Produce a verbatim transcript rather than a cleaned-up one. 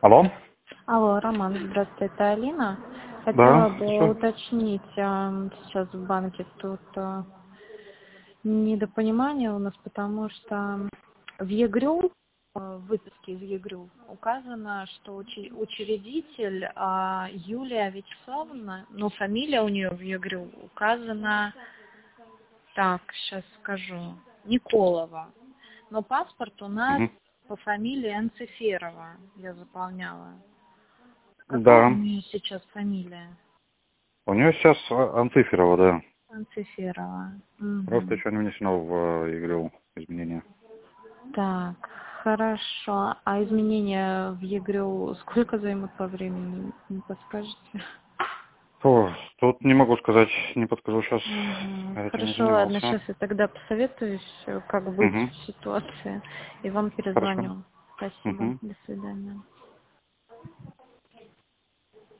Алло? Алло, Роман, здравствуйте, это Алина. Да, Хотела бы слушаю. уточнить, а, сейчас в банке тут а, недопонимание у нас, потому что в ЕГРЮ, а, в выписке из ЕГРЮ указано, что учи- учредитель а, Юлия Вячеславовна, но фамилия у нее в ЕГРЮ указана, так, сейчас скажу, Николова. Но паспорт у нас Мгм. по фамилии Анциферова я заполняла. Какая у Да. нее сейчас фамилия? У нее сейчас а, Анциферова, да. Анциферова. Просто Мгм. еще не внесено в э, игру изменения. Так, хорошо. А изменения в ЕГРЮ сколько займут по времени? Не подскажете? О, тут не могу сказать, не подскажу сейчас. Мгм. Этим не Хорошо, ладно, занимался. сейчас я тогда посоветуюсь, э, как быть Угу. в ситуации, и вам Хорошо. перезвоню. Спасибо. Угу. До свидания.